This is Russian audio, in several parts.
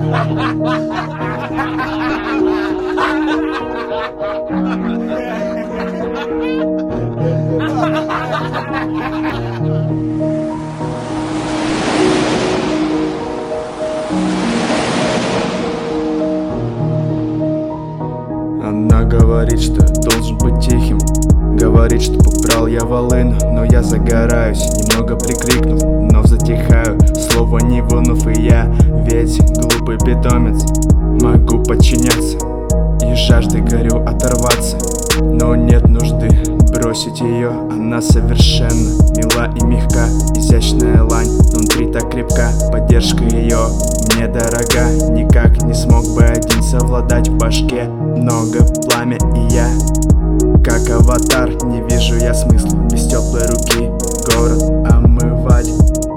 Она говорит, что должен быть тихим, говорит, что убрал я волыну, но я загораюсь, немного прикрикнув, но затихаю, слова не вынув, и я ведь глупый питомец. Могу подчиняться и жаждой горю оторваться, но нет нужды бросить ее. Она совершенно мила и мягка, изящная лань внутри так крепка, поддержка ее мне дорога. Никак не смог бы один совладать, в башке много пламя, и я как аватар, не вижу я смысла без теплой руки город омывать.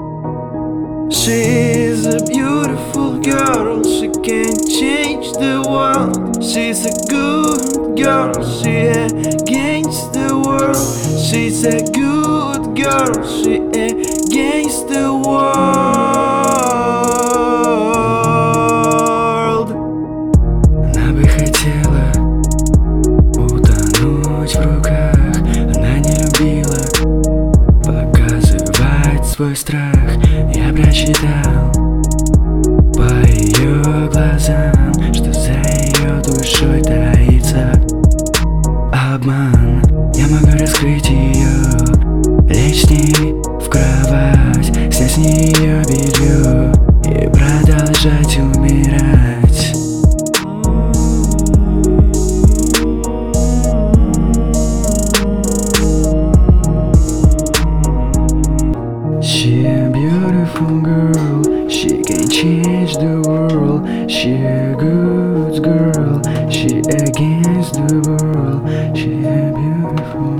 She's a beautiful girl, she can change the world. She's a good girl, she against the world. She's a good girl, she against the world. Она бы хотела утонуть в руках, она не любила показывать свой страх. Я прочитал по ее глазам, что за ее душой таится обман. Я могу раскрыть ее, лечь с ней в кровать, снять с нее белье и продолжать умирать. She a beautiful girl, she can change the world. She a good girl, she against the world. She a beautiful